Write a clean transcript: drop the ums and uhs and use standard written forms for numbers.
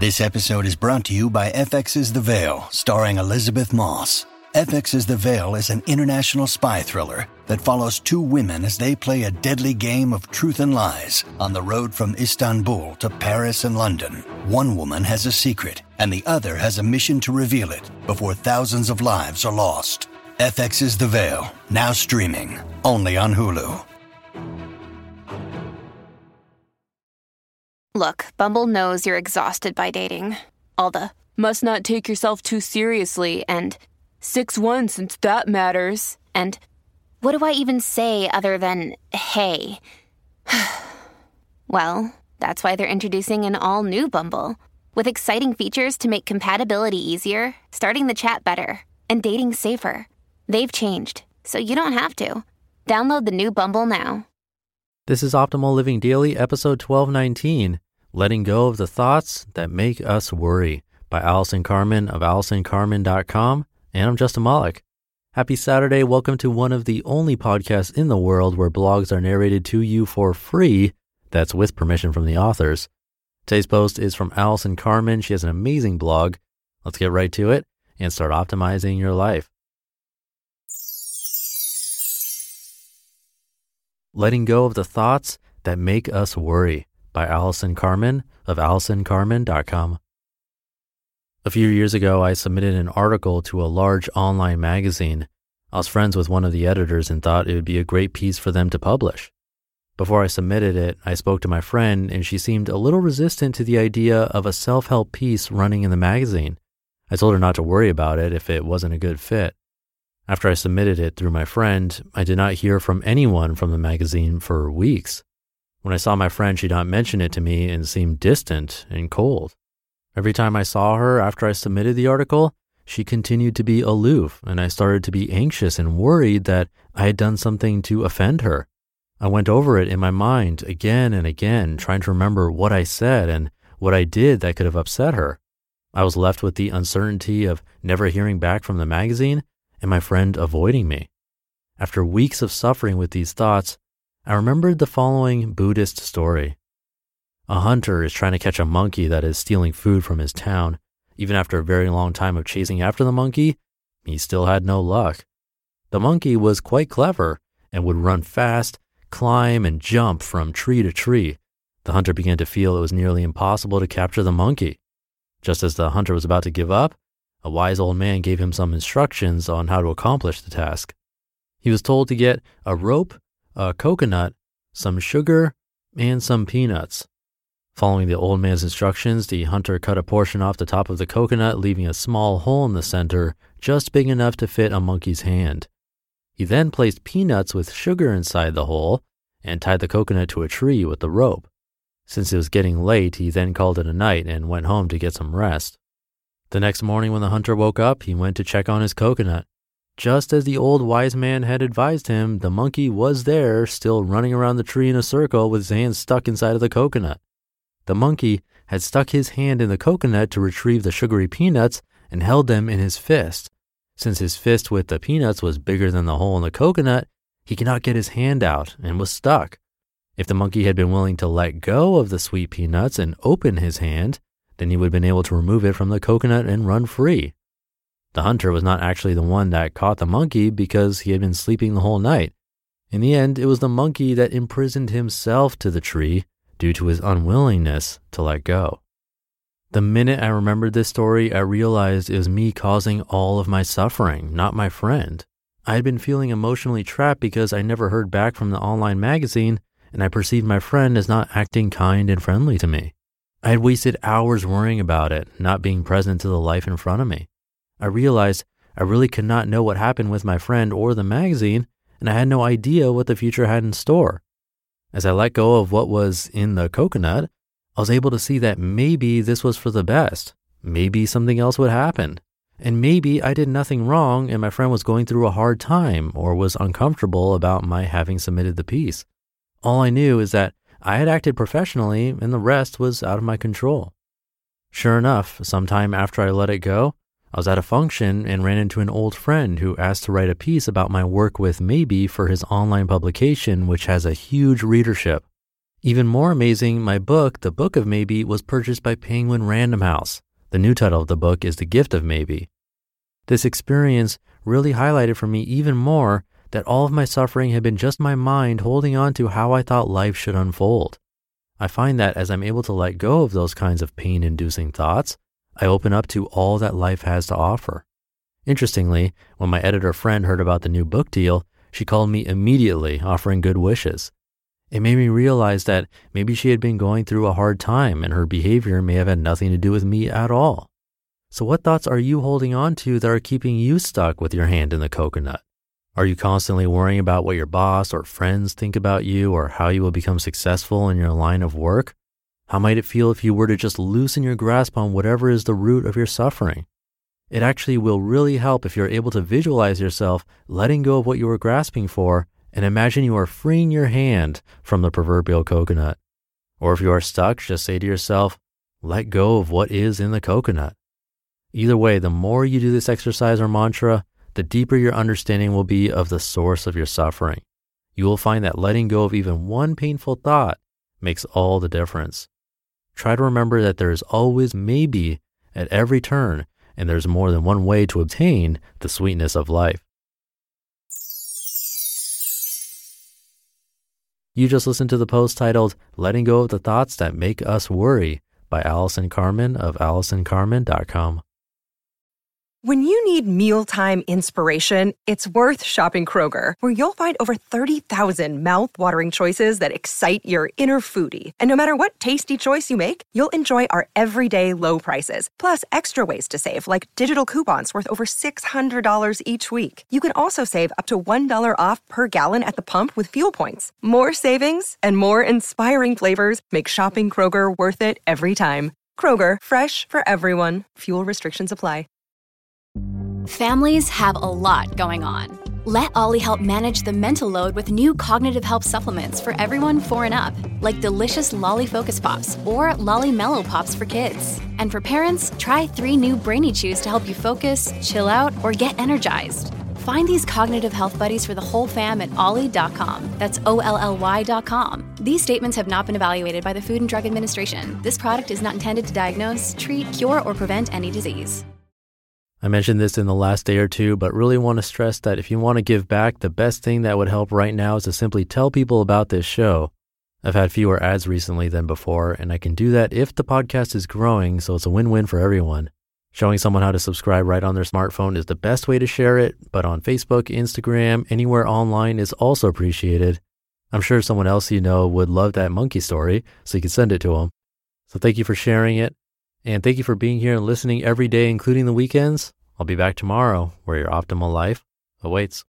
This episode is brought to you by FX's The Veil, starring Elizabeth Moss. FX's The Veil is an international spy thriller that follows two women as they play a deadly game of truth and lies on the road from Istanbul to Paris and London. One woman has a secret, and the other has a mission to reveal it before thousands of lives are lost. FX's The Veil, now streaming, only on Hulu. Look, Bumble knows you're exhausted by dating. All the, must not take yourself too seriously, and 6'1" since that matters. And what do I even say other than, hey? Well, that's why they're introducing an all-new Bumble, with exciting features to make compatibility easier, starting the chat better, and dating safer. They've changed, so you don't have to. Download the new Bumble now. This is Optimal Living Daily, episode 1219, Letting Go of the Thoughts That Make Us Worry, by Allison Carmen of AllisonCarmen.com, and I'm Justin Malik. Happy Saturday. Welcome to one of the only podcasts in the world where blogs are narrated to you for free. That's with permission from the authors. Today's post is from Allison Carmen. She has an amazing blog. Let's get right to it and start optimizing your life. Letting Go of the Thoughts That Make Us Worry, by Allison Carmen of AllisonCarmen.com. A few years ago, I submitted an article to a large online magazine. I was friends with one of the editors and thought it would be a great piece for them to publish. Before I submitted it, I spoke to my friend, and she seemed a little resistant to the idea of a self-help piece running in the magazine. I told her not to worry about it if it wasn't a good fit. After I submitted it through my friend, I did not hear from anyone from the magazine for weeks. When I saw my friend, she did not mention it to me and seemed distant and cold. Every time I saw her after I submitted the article, she continued to be aloof, and I started to be anxious and worried that I had done something to offend her. I went over it in my mind again and again, trying to remember what I said and what I did that could have upset her. I was left with the uncertainty of never hearing back from the magazine and my friend avoiding me. After weeks of suffering with these thoughts, I remembered the following Buddhist story. A hunter is trying to catch a monkey that is stealing food from his town. Even after a very long time of chasing after the monkey, he still had no luck. The monkey was quite clever and would run fast, climb, and jump from tree to tree. The hunter began to feel it was nearly impossible to capture the monkey. Just as the hunter was about to give up, a wise old man gave him some instructions on how to accomplish the task. He was told to get a rope, a coconut, some sugar, and some peanuts. Following the old man's instructions, the hunter cut a portion off the top of the coconut, leaving a small hole in the center, just big enough to fit a monkey's hand. He then placed peanuts with sugar inside the hole and tied the coconut to a tree with the rope. Since it was getting late, he then called it a night and went home to get some rest. The next morning when the hunter woke up, he went to check on his coconut. Just as the old wise man had advised him, the monkey was there, still running around the tree in a circle with his hand stuck inside of the coconut. The monkey had stuck his hand in the coconut to retrieve the sugary peanuts and held them in his fist. Since his fist with the peanuts was bigger than the hole in the coconut, he could not get his hand out and was stuck. If the monkey had been willing to let go of the sweet peanuts and open his hand, then he would have been able to remove it from the coconut and run free. The hunter was not actually the one that caught the monkey because he had been sleeping the whole night. In the end, it was the monkey that imprisoned himself to the tree due to his unwillingness to let go. The minute I remembered this story, I realized it was me causing all of my suffering, not my friend. I had been feeling emotionally trapped because I never heard back from the online magazine, and I perceived my friend as not acting kind and friendly to me. I had wasted hours worrying about it, not being present to the life in front of me. I realized I really could not know what happened with my friend or the magazine, and I had no idea what the future had in store. As I let go of what was in the coconut, I was able to see that maybe this was for the best. Maybe something else would happen. And maybe I did nothing wrong and my friend was going through a hard time or was uncomfortable about my having submitted the piece. All I knew is that I had acted professionally and the rest was out of my control. Sure enough, sometime after I let it go, I was at a function and ran into an old friend who asked to write a piece about my work with Maybe for his online publication, which has a huge readership. Even more amazing, my book, The Book of Maybe, was purchased by Penguin Random House. The new title of the book is The Gift of Maybe. This experience really highlighted for me even more that all of my suffering had been just my mind holding on to how I thought life should unfold. I find that as I'm able to let go of those kinds of pain-inducing thoughts, I open up to all that life has to offer. Interestingly, when my editor friend heard about the new book deal, she called me immediately, offering good wishes. It made me realize that maybe she had been going through a hard time and her behavior may have had nothing to do with me at all. So what thoughts are you holding on to that are keeping you stuck with your hand in the coconut? Are you constantly worrying about what your boss or friends think about you or how you will become successful in your line of work? How might it feel if you were to just loosen your grasp on whatever is the root of your suffering? It actually will really help if you're able to visualize yourself letting go of what you were grasping for and imagine you are freeing your hand from the proverbial coconut. Or if you are stuck, just say to yourself, let go of what is in the coconut. Either way, the more you do this exercise or mantra, the deeper your understanding will be of the source of your suffering. You will find that letting go of even one painful thought makes all the difference. Try to remember that there is always maybe at every turn, and there's more than one way to obtain the sweetness of life. You just listened to the post titled, Letting Go of the Thoughts That Make Us Worry by Allison Carmen of AllisonCarmen.com. When you need mealtime inspiration, it's worth shopping Kroger, where you'll find over 30,000 mouth-watering choices that excite your inner foodie. And no matter what tasty choice you make, you'll enjoy our everyday low prices, plus extra ways to save, like digital coupons worth over $600 each week. You can also save up to $1 off per gallon at the pump with fuel points. More savings and more inspiring flavors make shopping Kroger worth it every time. Kroger, fresh for everyone. Fuel restrictions apply. Families have a lot going on. Let Ollie help manage the mental load with new cognitive help supplements for everyone 4 and up, like delicious Lolly Focus Pops or Lolly Mellow Pops for kids. And for parents, try 3 new Brainy Chews to help you focus, chill out, or get energized. Find these cognitive health buddies for the whole fam at ollie.com. That's OLLY.com. These statements have not been evaluated by the Food and Drug Administration. This product is not intended to diagnose, treat, cure, or prevent any disease. I mentioned this in the last day or two, but really want to stress that if you want to give back, the best thing that would help right now is to simply tell people about this show. I've had fewer ads recently than before, and I can do that if the podcast is growing, so it's a win-win for everyone. Showing someone how to subscribe right on their smartphone is the best way to share it, but on Facebook, Instagram, anywhere online is also appreciated. I'm sure someone else you know would love that monkey story, so you can send it to them. So thank you for sharing it. And thank you for being here and listening every day, including the weekends. I'll be back tomorrow where your optimal life awaits.